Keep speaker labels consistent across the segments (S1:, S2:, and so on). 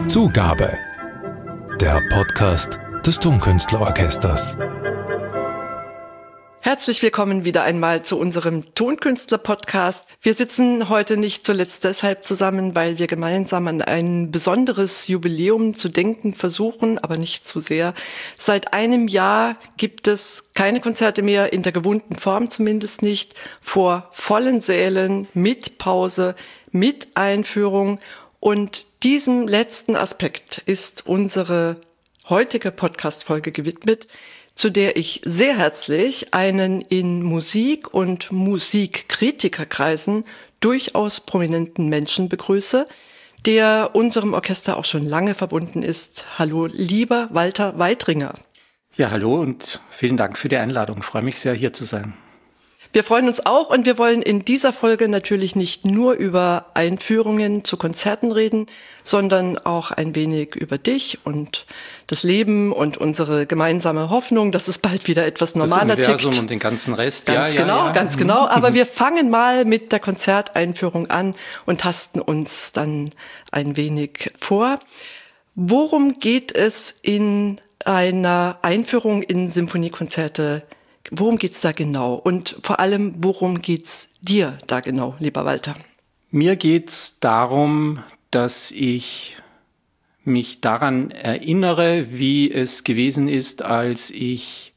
S1: Zugabe. Der Podcast des Tonkünstlerorchesters.
S2: Herzlich willkommen wieder einmal zu unserem Tonkünstler-Podcast. Wir sitzen heute nicht zuletzt deshalb zusammen, weil wir gemeinsam an ein besonderes Jubiläum zu denken versuchen, aber nicht zu sehr. Seit einem Jahr gibt es keine Konzerte mehr, in der gewohnten Form zumindest nicht, vor vollen Sälen, mit Pause, mit Einführung. Und diesem letzten Aspekt ist unsere heutige Podcast-Folge gewidmet, zu der ich sehr herzlich einen in Musik- und Musikkritikerkreisen durchaus prominenten Menschen begrüße, der unserem Orchester auch schon lange verbunden ist. Hallo, lieber Walter Weidringer.
S3: Ja, hallo und vielen Dank für die Einladung. Ich freue mich sehr, hier zu sein.
S2: Wir freuen uns auch und wir wollen in dieser Folge natürlich nicht nur über Einführungen zu Konzerten reden, sondern auch ein wenig über dich und das Leben und unsere gemeinsame Hoffnung, dass es bald wieder etwas normaler tickt.
S3: Das Universum und den ganzen Rest.
S2: Ganz genau. Aber wir fangen mal mit der Konzerteinführung an und tasten uns dann ein wenig vor. Worum geht es in einer Einführung in Symphoniekonzerte? Worum geht's da genau? Und vor allem, worum geht's dir da genau, lieber Walter?
S3: Mir geht's darum, dass ich mich daran erinnere, wie es gewesen ist, als ich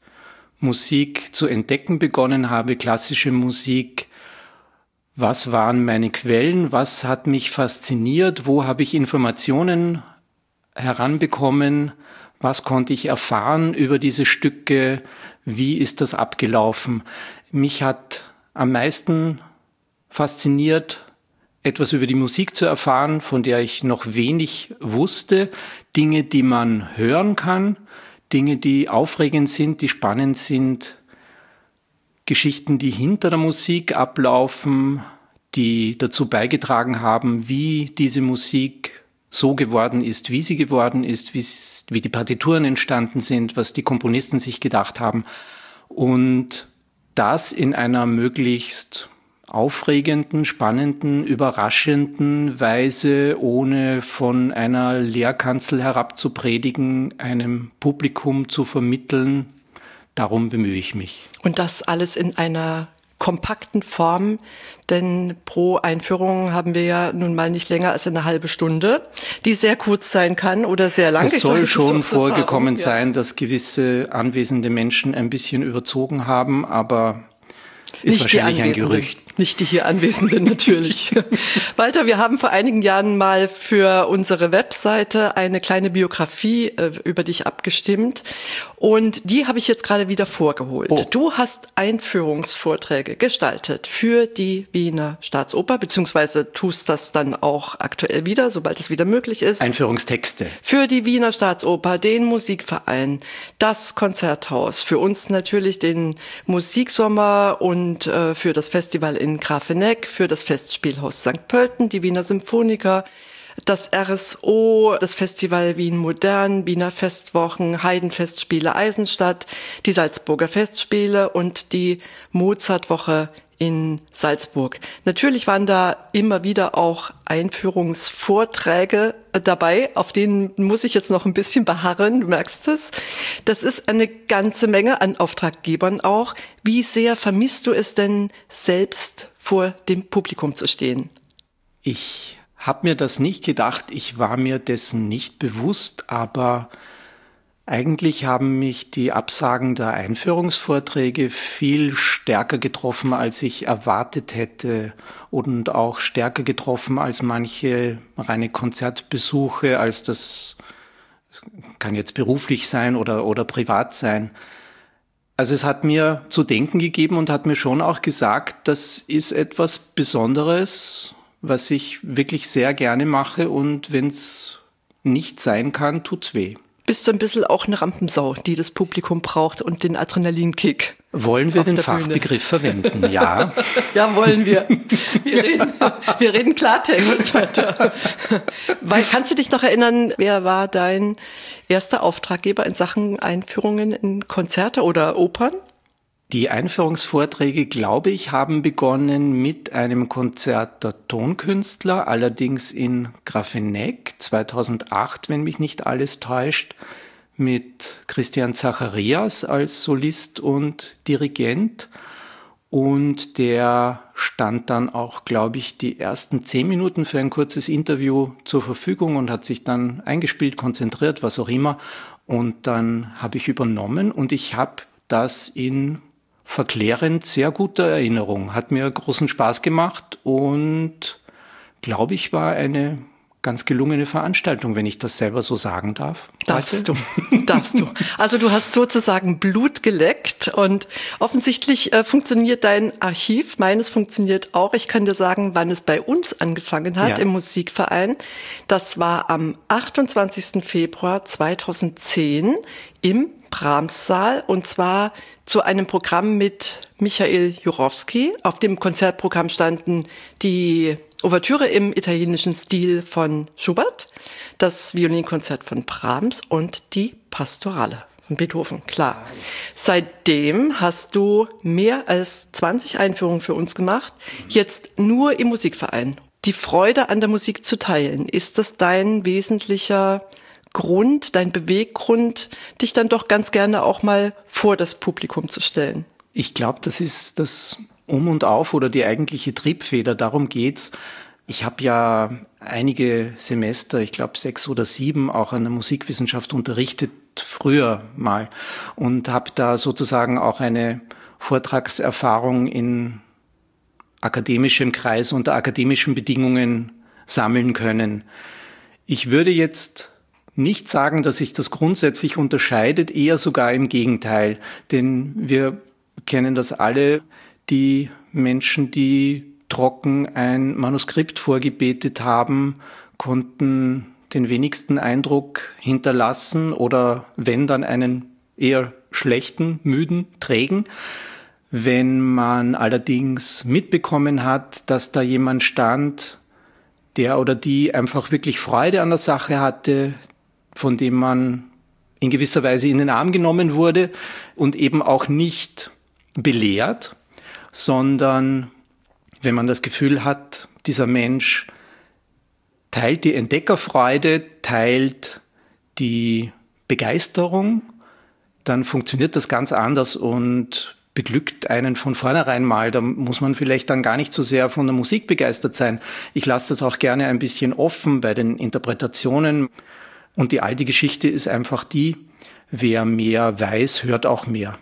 S3: Musik zu entdecken begonnen habe, klassische Musik. Was waren meine Quellen? Was hat mich fasziniert? Wo habe ich Informationen heranbekommen? Was konnte ich erfahren über diese Stücke? Wie ist das abgelaufen? Mich hat am meisten fasziniert, etwas über die Musik zu erfahren, von der ich noch wenig wusste. Dinge, die man hören kann, Dinge, die aufregend sind, die spannend sind. Geschichten, die hinter der Musik ablaufen, die dazu beigetragen haben, wie diese Musik so geworden ist, wie sie geworden ist, wie die Partituren entstanden sind, was die Komponisten sich gedacht haben. Und das in einer möglichst aufregenden, spannenden, überraschenden Weise, ohne von einer Lehrkanzel herab zu predigen, einem Publikum zu vermitteln. Darum bemühe ich mich.
S2: Und das alles in einer kompakten Form, denn pro Einführung haben wir ja nun mal nicht länger als eine halbe Stunde, die sehr kurz sein kann oder sehr lang.
S3: Es soll schon vorgekommen sein, dass gewisse anwesende Menschen ein bisschen überzogen haben, aber ist nicht wahrscheinlich ein Gerücht.
S2: Nicht die hier Anwesenden natürlich. Walter, wir haben vor einigen Jahren mal für unsere Webseite eine kleine Biografie über dich abgestimmt und die habe ich jetzt gerade wieder vorgeholt. Oh. Du hast Einführungsvorträge gestaltet für die Wiener Staatsoper, beziehungsweise tust das dann auch aktuell wieder, sobald es wieder möglich ist.
S3: Einführungstexte.
S2: Für die Wiener Staatsoper, den Musikverein, das Konzerthaus, für uns natürlich den Musiksommer und für das Festival in Grafenegg, für das Festspielhaus St. Pölten, die Wiener Symphoniker, das RSO, das Festival Wien Modern, Wiener Festwochen, Heidenfestspiele Eisenstadt, die Salzburger Festspiele und die Mozartwoche in Salzburg. Natürlich waren da immer wieder auch Einführungsvorträge dabei, auf denen muss ich jetzt noch ein bisschen beharren, du merkst es. Das ist eine ganze Menge an Auftraggebern auch. Wie sehr vermisst du es denn, selbst vor dem Publikum zu stehen?
S3: Ich habe mir das nicht gedacht, ich war mir dessen nicht bewusst, aber eigentlich haben mich die Absagen der Einführungsvorträge viel stärker getroffen, als ich erwartet hätte und auch stärker getroffen als manche reine Konzertbesuche, als das kann jetzt beruflich sein oder privat sein. Also es hat mir zu denken gegeben und hat mir schon auch gesagt, das ist etwas Besonderes, was ich wirklich sehr gerne mache und wenn es nicht sein kann, tut's weh.
S2: Bist du ein bisschen auch eine Rampensau, die das Publikum braucht und den Adrenalinkick?
S3: Wollen wir den Fachbegriff verwenden? Ja.
S2: Ja, wollen wir. Wir reden Klartext. Kannst du dich noch erinnern, wer war dein erster Auftraggeber in Sachen Einführungen in Konzerte oder Opern?
S3: Die Einführungsvorträge, glaube ich, haben begonnen mit einem Konzert der Tonkünstler, allerdings in Grafeneck 2008, wenn mich nicht alles täuscht, mit Christian Zacharias als Solist und Dirigent. Und der stand dann auch, glaube ich, die ersten 10 Minuten für ein kurzes Interview zur Verfügung und hat sich dann eingespielt, konzentriert, was auch immer. Und dann habe ich übernommen und ich habe das in verklärend sehr guter Erinnerung. Hat mir großen Spaß gemacht und, glaube ich, war eine ganz gelungene Veranstaltung, wenn ich das selber so sagen darf.
S2: Darfst du. Also du hast sozusagen Blut geleckt und offensichtlich funktioniert dein Archiv. Meines funktioniert auch. Ich kann dir sagen, wann es bei uns angefangen hat im Musikverein. Das war am 28. Februar 2010 im Brahms-Saal und zwar zu einem Programm mit Michael Jurowski. Auf dem Konzertprogramm standen die Ouvertüre im italienischen Stil von Schubert, das Violinkonzert von Brahms und die Pastorale von Beethoven, klar. Seitdem hast du mehr als 20 Einführungen für uns gemacht, jetzt nur im Musikverein. Die Freude an der Musik zu teilen, ist das dein wesentlicher Grund, dein Beweggrund, dich dann doch ganz gerne auch mal vor das Publikum zu stellen?
S3: Ich glaube, das ist das Um und Auf oder die eigentliche Triebfeder. Darum geht's. Ich habe ja einige Semester, ich glaube 6 oder 7, auch an der Musikwissenschaft unterrichtet, früher mal. Und habe da sozusagen auch eine Vortragserfahrung in akademischem Kreis unter akademischen Bedingungen sammeln können. Ich würde jetzt nicht sagen, dass sich das grundsätzlich unterscheidet, eher sogar im Gegenteil. Denn wir kennen das alle, die Menschen, die trocken ein Manuskript vorgebetet haben, konnten den wenigsten Eindruck hinterlassen oder wenn dann einen eher schlechten, müden, trägen. Wenn man allerdings mitbekommen hat, dass da jemand stand, der oder die einfach wirklich Freude an der Sache hatte, von dem man in gewisser Weise in den Arm genommen wurde und eben auch nicht belehrt, sondern wenn man das Gefühl hat, dieser Mensch teilt die Entdeckerfreude, teilt die Begeisterung, dann funktioniert das ganz anders und beglückt einen von vornherein mal. Da muss man vielleicht dann gar nicht so sehr von der Musik begeistert sein. Ich lasse das auch gerne ein bisschen offen bei den Interpretationen. Und die alte Geschichte ist einfach die, wer mehr weiß, hört auch mehr.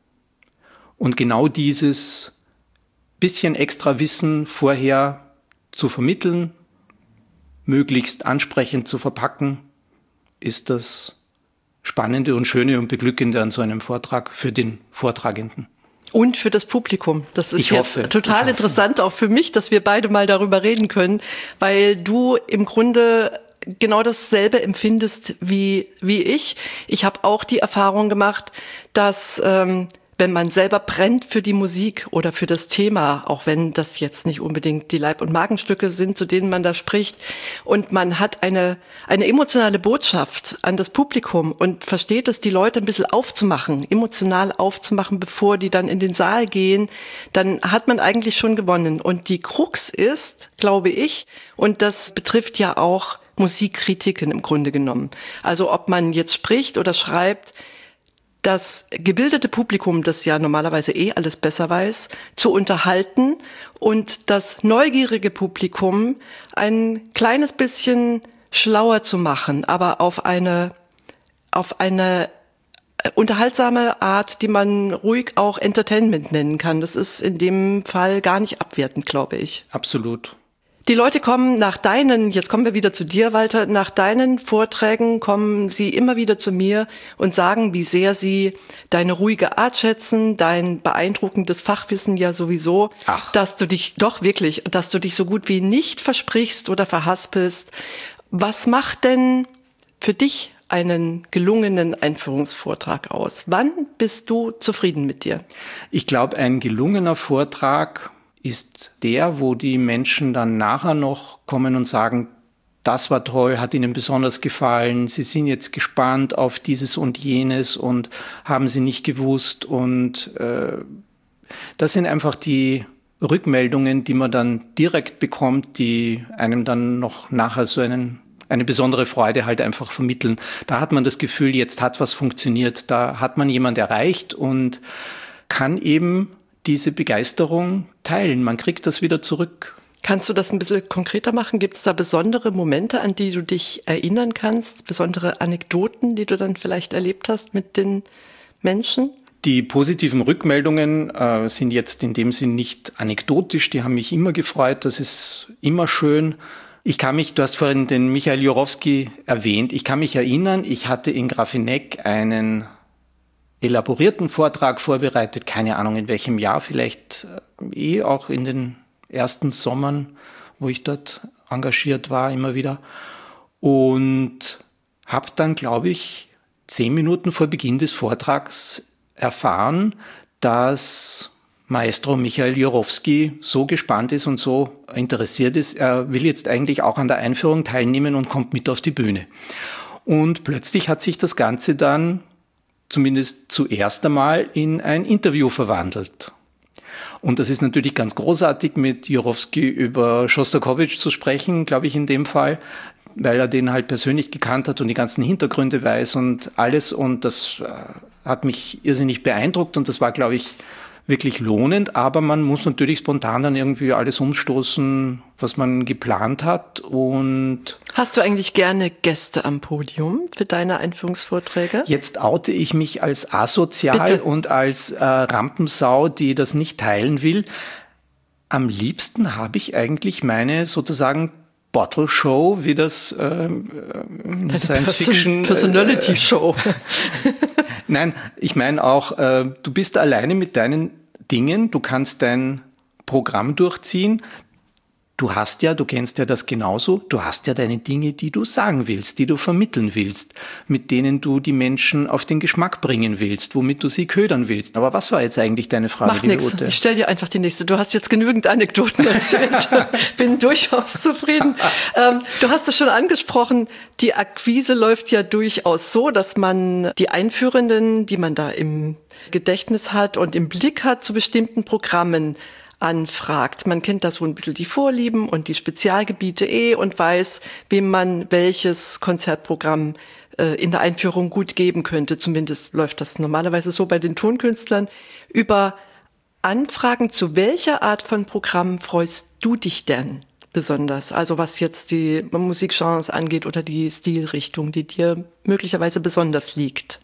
S3: Und genau dieses bisschen extra Wissen vorher zu vermitteln, möglichst ansprechend zu verpacken, ist das Spannende und Schöne und Beglückende an so einem Vortrag für den Vortragenden.
S2: Und für das Publikum. Das ist jetzt total interessant, auch für mich, dass wir beide mal darüber reden können, weil du im Grunde genau dasselbe empfindest wie ich. Ich habe auch die Erfahrung gemacht, dass wenn man selber brennt für die Musik oder für das Thema, auch wenn das jetzt nicht unbedingt die Leib- und Magenstücke sind, zu denen man da spricht, und man hat eine emotionale Botschaft an das Publikum und versteht es, die Leute ein bisschen aufzumachen, emotional aufzumachen, bevor die dann in den Saal gehen, dann hat man eigentlich schon gewonnen. Und die Krux ist, glaube ich, und das betrifft ja auch Musikkritiken im Grunde genommen. Also ob man jetzt spricht oder schreibt, das gebildete Publikum, das ja normalerweise alles besser weiß, zu unterhalten und das neugierige Publikum ein kleines bisschen schlauer zu machen, aber auf eine unterhaltsame Art, die man ruhig auch Entertainment nennen kann. Das ist in dem Fall gar nicht abwertend, glaube ich.
S3: Absolut.
S2: Die Leute kommen jetzt kommen wir wieder zu dir, Walter, nach deinen Vorträgen kommen sie immer wieder zu mir und sagen, wie sehr sie deine ruhige Art schätzen, dein beeindruckendes Fachwissen ja sowieso, dass du dich so gut wie nicht versprichst oder verhaspelst. Was macht denn für dich einen gelungenen Einführungsvortrag aus? Wann bist du zufrieden mit dir?
S3: Ich glaube, ein gelungener Vortrag ist der, wo die Menschen dann nachher noch kommen und sagen, das war toll, hat Ihnen besonders gefallen, Sie sind jetzt gespannt auf dieses und jenes und haben Sie nicht gewusst. Und das sind einfach die Rückmeldungen, die man dann direkt bekommt, die einem dann noch nachher so eine besondere Freude halt einfach vermitteln. Da hat man das Gefühl, jetzt hat was funktioniert, da hat man jemand erreicht und kann eben diese Begeisterung teilen. Man kriegt das wieder zurück.
S2: Kannst du das ein bisschen konkreter machen? Gibt es da besondere Momente, an die du dich erinnern kannst? Besondere Anekdoten, die du dann vielleicht erlebt hast mit den Menschen?
S3: Die positiven Rückmeldungen sind jetzt in dem Sinn nicht anekdotisch, die haben mich immer gefreut, das ist immer schön. Du hast vorhin den Michael Jurowski erwähnt, ich kann mich erinnern, ich hatte in Grafeneck einen elaborierten Vortrag vorbereitet, keine Ahnung in welchem Jahr, vielleicht auch in den ersten Sommern, wo ich dort engagiert war, immer wieder. Und habe dann, glaube ich, 10 Minuten vor Beginn des Vortrags erfahren, dass Maestro Michael Jurowski so gespannt ist und so interessiert ist, er will jetzt eigentlich auch an der Einführung teilnehmen und kommt mit auf die Bühne. Und plötzlich hat sich das Ganze dann zumindest zuerst einmal in ein Interview verwandelt. Und das ist natürlich ganz großartig, mit Jurowski über Schostakowitsch zu sprechen, glaube ich in dem Fall, weil er den halt persönlich gekannt hat und die ganzen Hintergründe weiß und alles. Und das hat mich irrsinnig beeindruckt und das war, glaube ich, wirklich lohnend. Aber man muss natürlich spontan dann irgendwie alles umstoßen, was man geplant hat. Und
S2: hast du eigentlich gerne Gäste am Podium für deine Einführungsvorträge?
S3: Jetzt oute ich mich als asozial Bitte. Und als Rampensau, die das nicht teilen will. Am liebsten habe ich eigentlich meine sozusagen Bottle Show, wie das Science Fiction
S2: Personality Show.
S3: Nein, ich meine auch, du bist alleine mit deinen Dingen, du kannst dein Programm durchziehen. Du kennst ja das genauso, du hast ja deine Dinge, die du sagen willst, die du vermitteln willst, mit denen du die Menschen auf den Geschmack bringen willst, womit du sie ködern willst. Aber was war jetzt eigentlich deine Frage,
S2: liebe Ute? Ich stell dir einfach die nächste. Du hast jetzt genügend Anekdoten erzählt. Bin durchaus zufrieden. Du hast es schon angesprochen, die Akquise läuft ja durchaus so, dass man die Einführenden, die man da im Gedächtnis hat und im Blick hat zu bestimmten Programmen, anfragt. Man kennt da so ein bisschen die Vorlieben und die Spezialgebiete und weiß, wem man welches Konzertprogramm in der Einführung gut geben könnte. Zumindest läuft das normalerweise so bei den Tonkünstlern. Über Anfragen zu welcher Art von Programm freust du dich denn besonders? Also was jetzt die Musikgenres angeht oder die Stilrichtung, die dir möglicherweise besonders liegt?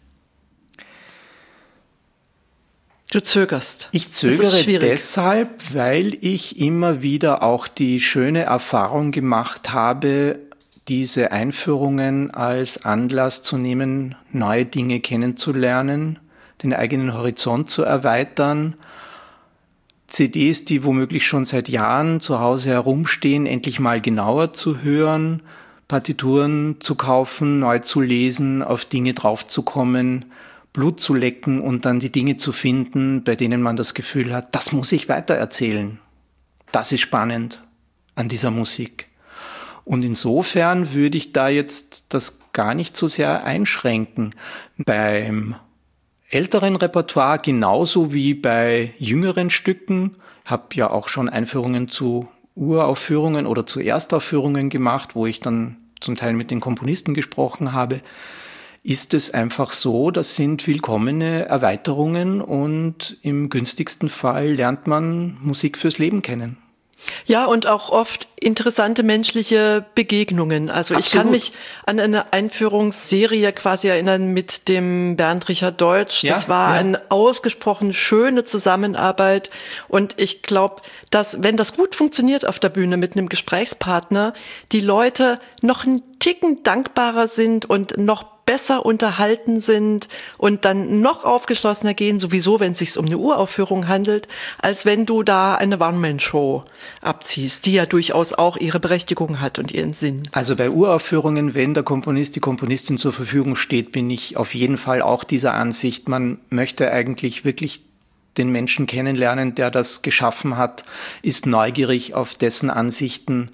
S2: Du zögerst.
S3: Ich zögere deshalb, weil ich immer wieder auch die schöne Erfahrung gemacht habe, diese Einführungen als Anlass zu nehmen, neue Dinge kennenzulernen, den eigenen Horizont zu erweitern, CDs, die womöglich schon seit Jahren zu Hause herumstehen, endlich mal genauer zu hören, Partituren zu kaufen, neu zu lesen, auf Dinge draufzukommen, Blut zu lecken und dann die Dinge zu finden, bei denen man das Gefühl hat, das muss ich weitererzählen. Das ist spannend an dieser Musik. Und insofern würde ich da jetzt das gar nicht so sehr einschränken. Beim älteren Repertoire genauso wie bei jüngeren Stücken, habe ja auch schon Einführungen zu Uraufführungen oder zu Erstaufführungen gemacht, wo ich dann zum Teil mit den Komponisten gesprochen habe, ist es einfach so, das sind willkommene Erweiterungen und im günstigsten Fall lernt man Musik fürs Leben kennen.
S2: Ja, und auch oft interessante menschliche Begegnungen. Also Absolut. Ich kann mich an eine Einführungsserie quasi erinnern mit dem Bernd Richard Deutsch. Das war eine ausgesprochen schöne Zusammenarbeit. Und ich glaube, dass, wenn das gut funktioniert auf der Bühne mit einem Gesprächspartner, die Leute noch einen Ticken dankbarer sind und noch besser unterhalten sind und dann noch aufgeschlossener gehen, sowieso, wenn es sich um eine Uraufführung handelt, als wenn du da eine One-Man-Show abziehst, die ja durchaus auch ihre Berechtigung hat und ihren Sinn.
S3: Also bei Uraufführungen, wenn der Komponist, die Komponistin zur Verfügung steht, bin ich auf jeden Fall auch dieser Ansicht, man möchte eigentlich wirklich den Menschen kennenlernen, der das geschaffen hat, ist neugierig auf dessen Ansichten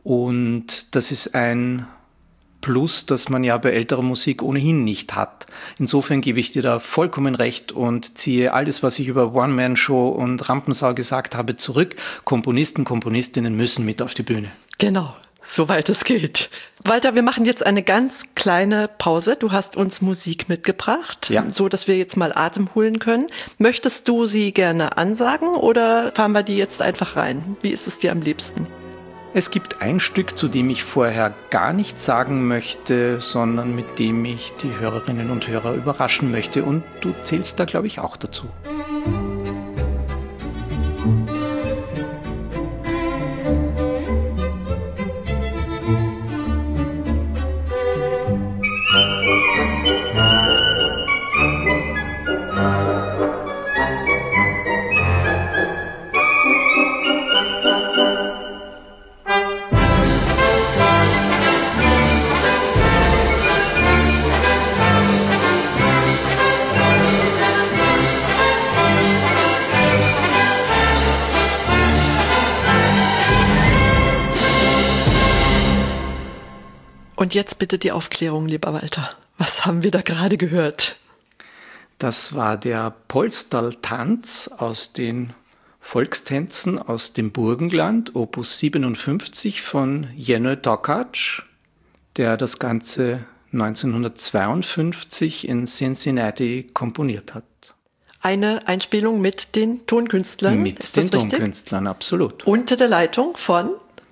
S3: Und das ist ein Plus, das man ja bei älterer Musik ohnehin nicht hat. Insofern gebe ich dir da vollkommen recht und ziehe alles, was ich über One-Man-Show und Rampensau gesagt habe, zurück. Komponisten, Komponistinnen müssen mit auf die Bühne.
S2: Genau, soweit es geht. Walter, wir machen jetzt eine ganz kleine Pause. Du hast uns Musik mitgebracht, so dass wir jetzt mal Atem holen können. Möchtest du sie gerne ansagen oder fahren wir die jetzt einfach rein? Wie ist es dir am liebsten?
S3: Es gibt ein Stück, zu dem ich vorher gar nichts sagen möchte, sondern mit dem ich die Hörerinnen und Hörer überraschen möchte. Und du zählst da, glaube ich, auch dazu.
S2: Und jetzt bitte die Aufklärung, lieber Walter. Was haben wir da gerade gehört?
S3: Das war der Polsterl-Tanz aus den Volkstänzen aus dem Burgenland, Opus 57 von Jenő Takács, der das Ganze 1952 in Cincinnati komponiert hat.
S2: Eine Einspielung mit den Tonkünstlern?
S3: Mit den Tonkünstlern, absolut.
S2: Unter der Leitung von?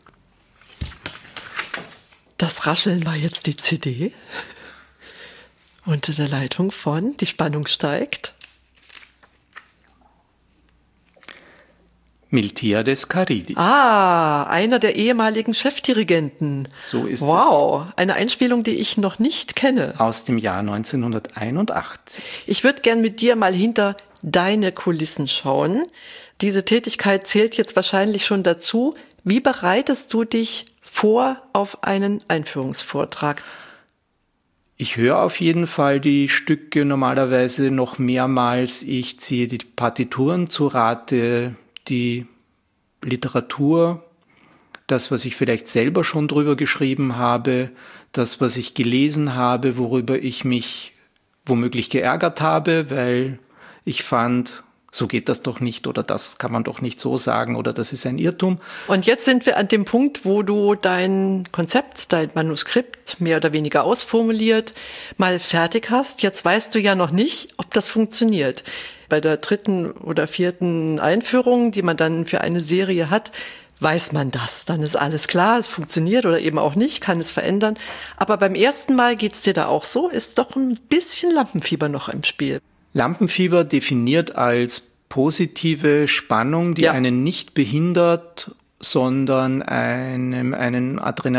S2: Das Rascheln war jetzt die CD. Unter der Leitung von, die Spannung steigt.
S3: Miltiades Caridis.
S2: Ah, einer der ehemaligen Chefdirigenten.
S3: So ist es.
S2: Wow, eine Einspielung, die ich noch nicht kenne.
S3: Aus dem Jahr 1981.
S2: Ich würde gern mit dir mal hinter deine Kulissen schauen. Diese Tätigkeit zählt jetzt wahrscheinlich schon dazu. Wie bereitest du dich vor auf einen Einführungsvortrag?
S3: Ich höre auf jeden Fall die Stücke normalerweise noch mehrmals. Ich ziehe die Partituren zu Rate, die Literatur, das, was ich vielleicht selber schon drüber geschrieben habe, das, was ich gelesen habe, worüber ich mich womöglich geärgert habe, weil ich fand, so geht das doch nicht oder das kann man doch nicht so sagen oder das ist ein Irrtum.
S2: Und jetzt sind wir an dem Punkt, wo du dein Konzept, dein Manuskript mehr oder weniger ausformuliert, mal fertig hast. Jetzt weißt du ja noch nicht, ob das funktioniert. Bei der 3. oder 4. Einführung, die man dann für eine Serie hat, weiß man das. Dann ist alles klar, es funktioniert oder eben auch nicht, kann es verändern. Aber beim ersten Mal geht's dir da auch so? Ist doch ein bisschen Lampenfieber noch im Spiel.
S3: Lampenfieber definiert als positive Spannung, die einen nicht behindert, sondern einen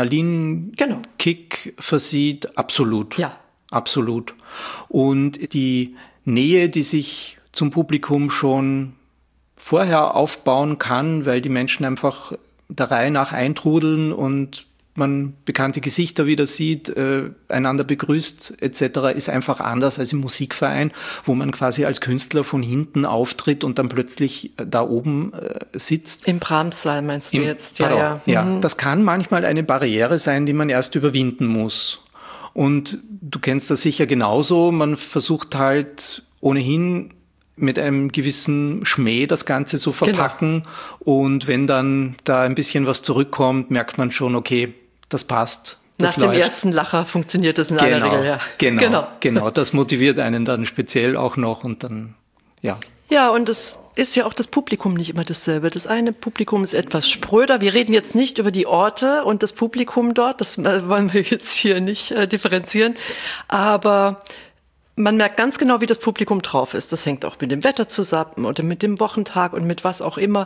S3: Adrenalinkick versieht. Absolut.
S2: Ja.
S3: Absolut. Und die Nähe, die sich zum Publikum schon vorher aufbauen kann, weil die Menschen einfach der Reihe nach eintrudeln und man bekannte Gesichter wieder sieht, einander begrüßt etc., ist einfach anders als im Musikverein, wo man quasi als Künstler von hinten auftritt und dann plötzlich da oben sitzt.
S2: Im Brahms-Saal meinst du jetzt?
S3: Ja. Das kann manchmal eine Barriere sein, die man erst überwinden muss. Und du kennst das sicher genauso, man versucht halt ohnehin mit einem gewissen Schmäh das Ganze zu verpacken. Genau. Und wenn dann da ein bisschen was zurückkommt, merkt man schon, okay, das passt. Das
S2: Nach dem ersten Lacher funktioniert das in aller Regel, ja.
S3: Genau. Das motiviert einen dann speziell auch noch und dann, ja.
S2: Ja, und es ist ja auch das Publikum nicht immer dasselbe. Das eine Publikum ist etwas spröder. Wir reden jetzt nicht über die Orte und das Publikum dort. Das wollen wir jetzt hier nicht differenzieren. Aber man merkt ganz genau, wie das Publikum drauf ist. Das hängt auch mit dem Wetter zusammen oder mit dem Wochentag und mit was auch immer.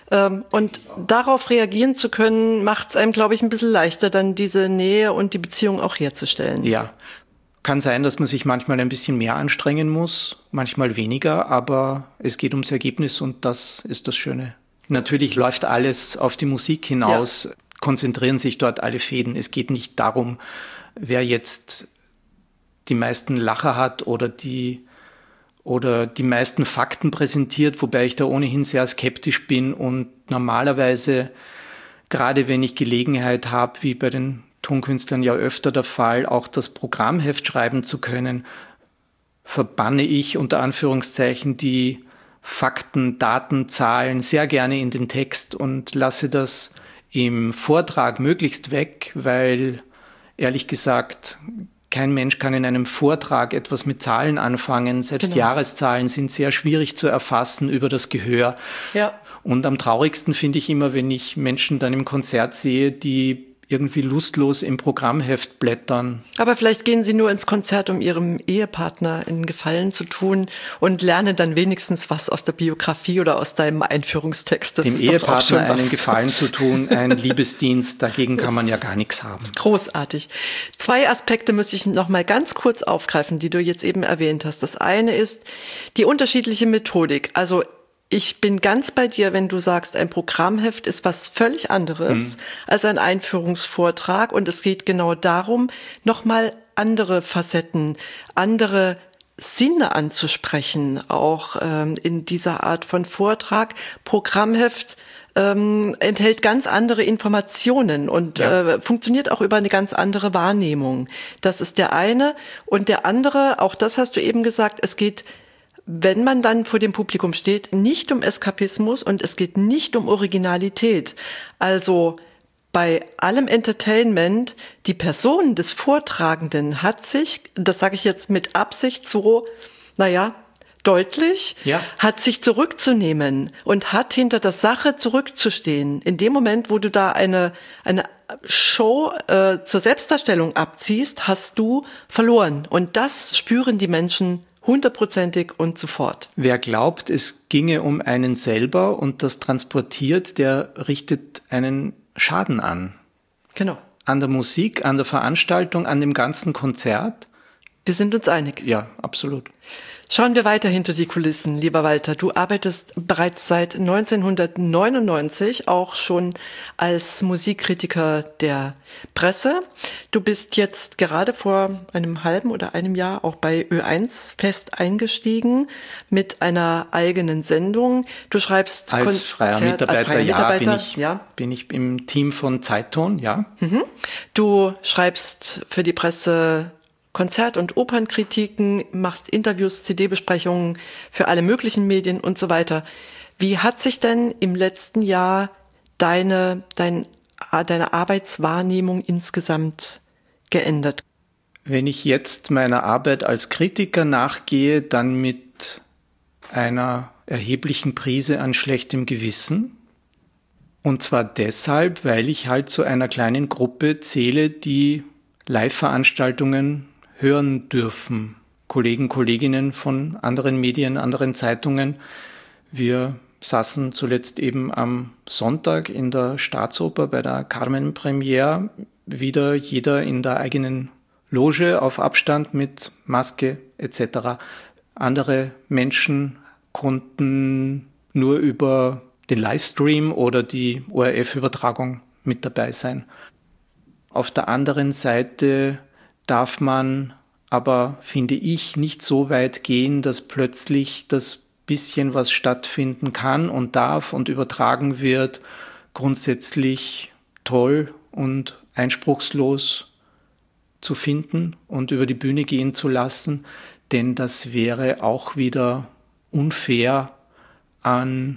S2: Und darauf reagieren zu können, macht es einem, glaube ich, ein bisschen leichter, dann diese Nähe und die Beziehung auch herzustellen.
S3: Ja, kann sein, dass man sich manchmal ein bisschen mehr anstrengen muss, manchmal weniger, aber es geht ums Ergebnis und das ist das Schöne. Natürlich läuft alles auf die Musik hinaus, konzentrieren sich dort alle Fäden. Es geht nicht darum, wer jetzt die meisten Lacher hat oder die meisten Fakten präsentiert, wobei ich da ohnehin sehr skeptisch bin und normalerweise gerade wenn ich Gelegenheit habe, wie bei den Tonkünstlern ja öfter der Fall, auch das Programmheft schreiben zu können, verbanne ich unter Anführungszeichen die Fakten, Daten, Zahlen sehr gerne in den Text und lasse das im Vortrag möglichst weg, weil ehrlich gesagt kein Mensch kann in einem Vortrag etwas mit Zahlen anfangen. Selbst Jahreszahlen sind sehr schwierig zu erfassen über das Gehör.
S2: Ja.
S3: Und am traurigsten finde ich immer, wenn ich Menschen dann im Konzert sehe, die irgendwie lustlos im Programmheft blättern.
S2: Aber vielleicht gehen Sie nur ins Konzert, um Ihrem Ehepartner einen Gefallen zu tun und lernen dann wenigstens was aus der Biografie oder aus deinem Einführungstext. Das
S3: Dem
S2: ist doch auch
S3: Ehepartner
S2: schon was.
S3: einen Gefallen zu tun, ein Liebesdienst, dagegen kann man ja gar nichts haben.
S2: Großartig. 2 Aspekte müsste ich noch mal ganz kurz aufgreifen, die du jetzt eben erwähnt hast. Das eine ist die unterschiedliche Methodik. Also ich bin ganz bei dir, wenn du sagst, ein Programmheft ist was völlig anderes als ein Einführungsvortrag. Und es geht genau darum, nochmal andere Facetten, andere Sinne anzusprechen, auch in dieser Art von Vortrag. Programmheft enthält ganz andere Informationen und funktioniert auch über eine ganz andere Wahrnehmung. Das ist der eine. Und der andere, auch das hast du eben gesagt, es geht, wenn man dann vor dem Publikum steht, nicht um Eskapismus und es geht nicht um Originalität. Also bei allem Entertainment, die Person des Vortragenden hat sich, das sage ich jetzt mit Absicht so, deutlich, hat sich zurückzunehmen und hat hinter der Sache zurückzustehen. In dem Moment, wo du da eine Show zur Selbstdarstellung abziehst, hast du verloren. Und das spüren die Menschen 100%ig und sofort.
S3: Wer glaubt, es ginge um einen selber und das transportiert, der richtet einen Schaden an.
S2: Genau.
S3: An der Musik, an der Veranstaltung, an dem ganzen Konzert.
S2: Wir sind uns einig.
S3: Ja, absolut.
S2: Schauen wir weiter hinter die Kulissen, lieber Walter. Du arbeitest bereits seit 1999 auch schon als Musikkritiker der Presse. Du bist jetzt gerade vor einem halben oder einem Jahr auch bei Ö1 fest eingestiegen mit einer eigenen Sendung. Du schreibst
S3: als freier Mitarbeiter, bin ich im Team von Zeitton, ja.
S2: Du schreibst für die Presse Konzert- und Opernkritiken, machst Interviews, CD-Besprechungen für alle möglichen Medien und so weiter. Wie hat sich denn im letzten Jahr deine Arbeitswahrnehmung insgesamt geändert?
S3: Wenn ich jetzt meiner Arbeit als Kritiker nachgehe, dann mit einer erheblichen Prise an schlechtem Gewissen. Und zwar deshalb, weil ich halt zu einer kleinen Gruppe zähle, die Live-Veranstaltungen hören dürfen. Kollegen, Kolleginnen von anderen Medien, anderen Zeitungen. Wir saßen zuletzt eben am Sonntag in der Staatsoper bei der Carmen-Premiere, wieder jeder in der eigenen Loge auf Abstand mit Maske etc. Andere Menschen konnten nur über den Livestream oder die ORF-Übertragung mit dabei sein. Auf der anderen Seite darf man aber, finde ich, nicht so weit gehen, dass plötzlich das bisschen, was stattfinden kann und darf und übertragen wird, grundsätzlich toll und einspruchslos zu finden und über die Bühne gehen zu lassen, denn das wäre auch wieder unfair an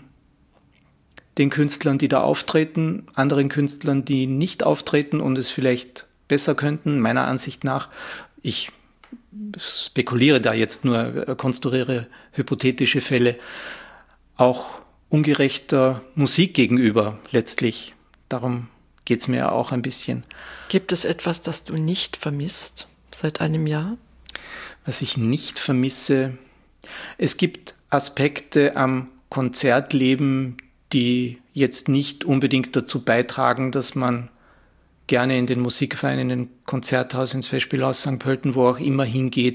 S3: den Künstlern, die da auftreten, anderen Künstlern, die nicht auftreten und es vielleicht besser könnten, meiner Ansicht nach. Ich spekuliere da jetzt nur, konstruiere hypothetische Fälle, auch ungerechter Musik gegenüber letztlich. Darum geht es mir ja auch ein bisschen.
S2: Gibt es etwas, das du nicht vermisst seit einem Jahr?
S3: Was ich nicht vermisse, es gibt Aspekte am Konzertleben, die jetzt nicht unbedingt dazu beitragen, dass man gerne in den Musikverein, in den Konzerthaus, ins Festspielhaus St. Pölten, wo auch immer hingeht.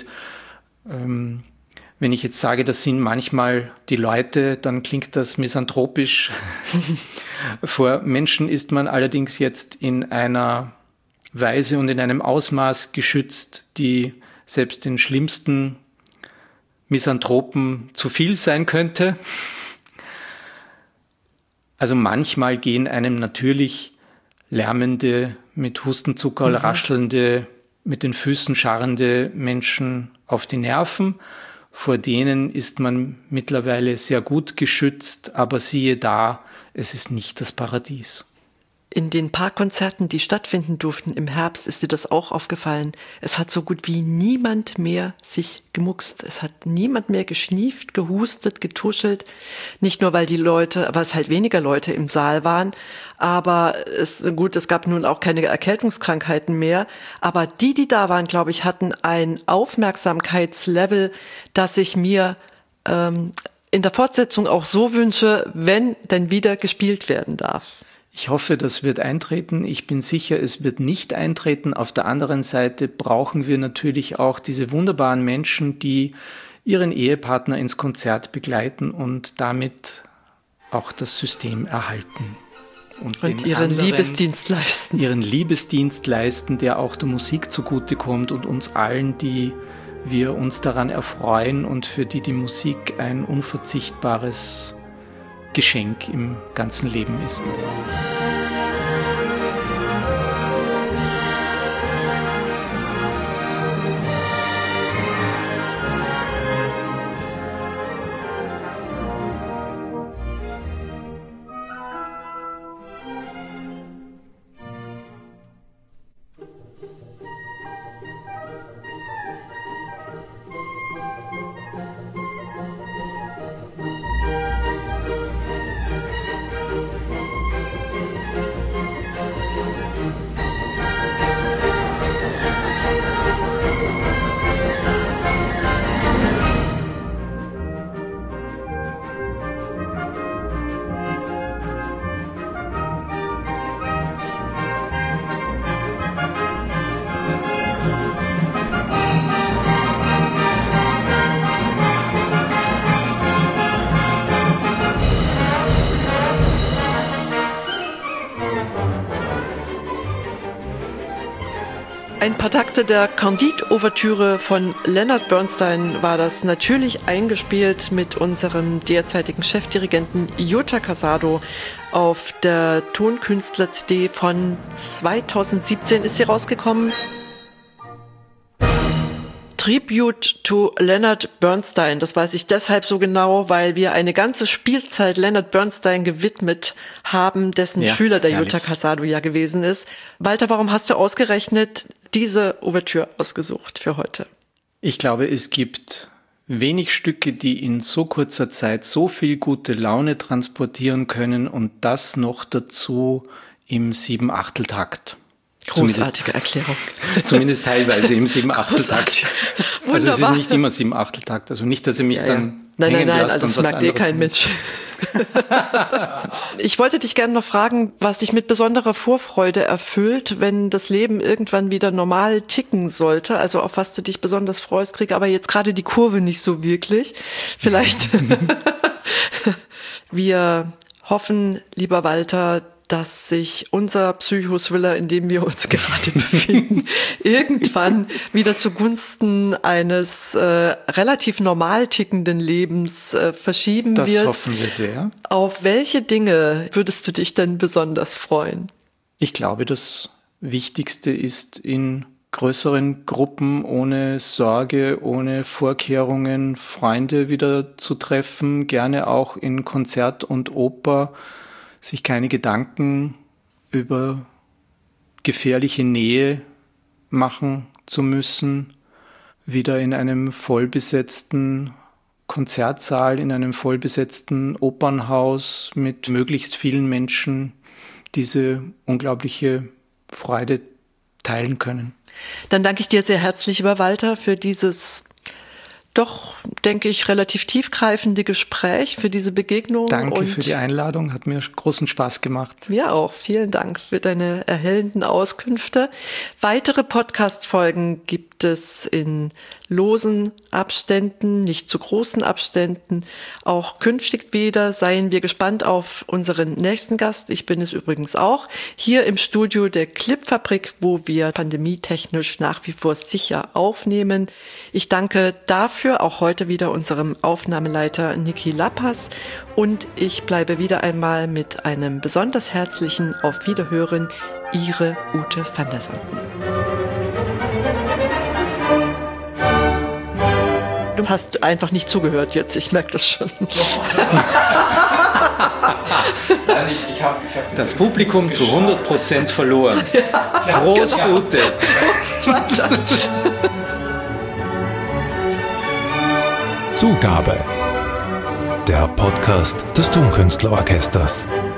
S3: Wenn ich jetzt sage, das sind manchmal die Leute, dann klingt das misanthropisch. Vor Menschen ist man allerdings jetzt in einer Weise und in einem Ausmaß geschützt, die selbst den schlimmsten Misanthropen zu viel sein könnte. Also manchmal gehen einem natürlich lärmende, mit Hustenzuckerl raschelnde, mit den Füßen scharrende Menschen auf die Nerven. Vor denen ist man mittlerweile sehr gut geschützt, aber siehe da, es ist nicht das Paradies.
S2: In den paar Konzerten, die stattfinden durften im Herbst, ist dir das auch aufgefallen. Es hat so gut wie niemand mehr sich gemuckst. Es hat niemand mehr geschnieft, gehustet, getuschelt. Nicht nur, weil es halt weniger Leute im Saal waren. Aber es gab nun auch keine Erkältungskrankheiten mehr. Aber die da waren, glaube ich, hatten ein Aufmerksamkeitslevel, das ich mir in der Fortsetzung auch so wünsche, wenn denn wieder gespielt werden darf.
S3: Ich hoffe, das wird eintreten. Ich bin sicher, es wird nicht eintreten. Auf der anderen Seite brauchen wir natürlich auch diese wunderbaren Menschen, die ihren Ehepartner ins Konzert begleiten und damit auch das System erhalten.
S2: Und ihren Liebesdienst leisten.
S3: Ihren Liebesdienst leisten, der auch der Musik zugutekommt und uns allen, die wir uns daran erfreuen und für die Musik ein unverzichtbares Geschenk im ganzen Leben ist.
S2: Ein paar Takte der Candide-Ouvertüre von Leonard Bernstein war das, natürlich eingespielt mit unserem derzeitigen Chefdirigenten Jutta Casado auf der Tonkünstler-CD von 2017 ist sie rausgekommen. Tribute to Leonard Bernstein, das weiß ich deshalb so genau, weil wir eine ganze Spielzeit Leonard Bernstein gewidmet haben, dessen Schüler der Jutta Casado ja gewesen ist. Walter, warum hast du ausgerechnet diese Ouvertüre ausgesucht für heute?
S3: Ich glaube, es gibt wenig Stücke, die in so kurzer Zeit so viel gute Laune transportieren können und das noch dazu im 7/8-Takt.
S2: Großartige Erklärung.
S3: Zumindest teilweise im 7/8-Takt. Also es ist nicht immer 7/8-Takt. Also nicht, dass ihr mich dann hängen lasst.
S2: Also das merkt kein Mensch. Ich wollte dich gerne noch fragen, was dich mit besonderer Vorfreude erfüllt, wenn das Leben irgendwann wieder normal ticken sollte. Also auf was du dich besonders freust, kriege aber jetzt gerade die Kurve nicht so wirklich. Vielleicht. Wir hoffen, lieber Walter, dass sich unser Psychothriller, in dem wir uns gerade befinden, irgendwann wieder zugunsten eines relativ normal tickenden Lebens verschieben wird.
S3: Das hoffen wir sehr.
S2: Auf welche Dinge würdest du dich denn besonders freuen?
S3: Ich glaube, das Wichtigste ist, in größeren Gruppen ohne Sorge, ohne Vorkehrungen Freunde wieder zu treffen, gerne auch in Konzert und Oper, sich keine Gedanken über gefährliche Nähe machen zu müssen, wieder in einem vollbesetzten Konzertsaal, in einem vollbesetzten Opernhaus mit möglichst vielen Menschen diese unglaubliche Freude teilen können.
S2: Dann danke ich dir sehr herzlich, lieber Walter, für dieses doch, denke ich, relativ tiefgreifende Gespräch, für diese Begegnung.
S3: Danke für die Einladung, hat mir großen Spaß gemacht.
S2: Mir auch, vielen Dank für deine erhellenden Auskünfte. Weitere Podcast-Folgen gibt es in losen Abständen, nicht zu großen Abständen, auch künftig wieder. Seien wir gespannt auf unseren nächsten Gast. Ich bin es übrigens auch, hier im Studio der Clipfabrik, wo wir pandemietechnisch nach wie vor sicher aufnehmen. Ich danke dafür auch heute wieder unserem Aufnahmeleiter Niki Lappas und ich bleibe wieder einmal mit einem besonders herzlichen Auf Wiederhören Ihre Ute van der Sanden. Du hast einfach nicht zugehört jetzt, ich merke das schon.
S3: Nein, ich hab das Publikum zu 100% verloren. Ja, Prost, genau. Ute.
S2: Prost, weiter.
S1: Zugabe. Der Podcast des Tonkünstlerorchesters.